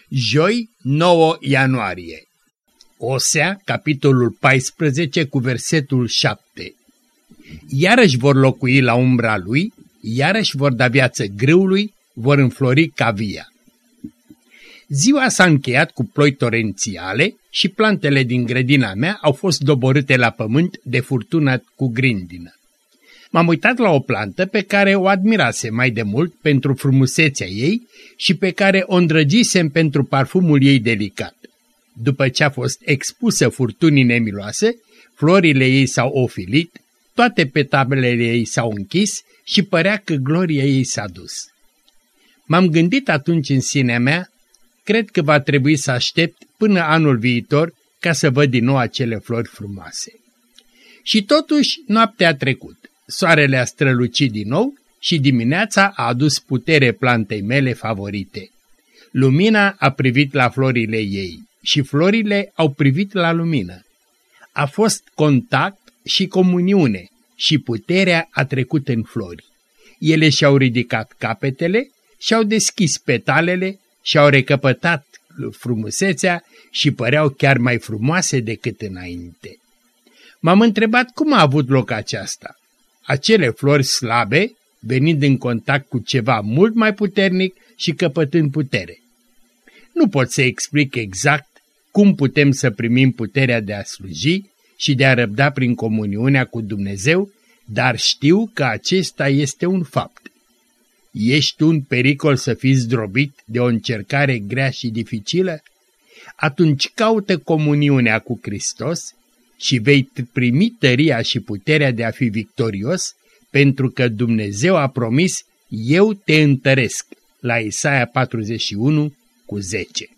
Joi, 9 ianuarie. Osea, capitolul 14, cu versetul 7. Iarăși vor locui la umbra lui, iarăși vor da viață grâului, vor înflori ca via. Ziua s-a încheiat cu ploi torențiale și plantele din grădina mea au fost doborâte la pământ de furtună cu grindină. M-am uitat la o plantă pe care o admirasem mai de mult pentru frumusețea ei și pe care o îndrăgisem pentru parfumul ei delicat. După ce a fost expusă furtunii nemiloase, florile ei s-au ofilit, toate petalele ei s-au închis și părea că gloria ei s-a dus. M-am gândit atunci în sinea mea, cred că va trebui să aștept până anul viitor ca să văd din nou acele flori frumoase. Și totuși noaptea a trecut, soarele a strălucit din nou și dimineața a adus putere plantei mele favorite. Lumina a privit la florile ei și florile au privit la lumină. A fost contact și comuniune și puterea a trecut în flori. Ele și-au ridicat capetele, și-au deschis petalele, și-au recăpătat frumusețea și păreau chiar mai frumoase decât înainte. M-am întrebat cum a avut loc aceasta. Acele flori slabe, venind în contact cu ceva mult mai puternic și căpătând putere. Nu pot să explic exact cum putem să primim puterea de a sluji și de a răbda prin comuniunea cu Dumnezeu, dar știu că acesta este un fapt. Ești tu în pericol să fii zdrobit de o încercare grea și dificilă? Atunci caută comuniunea cu Hristos și vei primi tăria și puterea de a fi victorios, pentru că Dumnezeu a promis: eu te întăresc, la Isaia 41:10.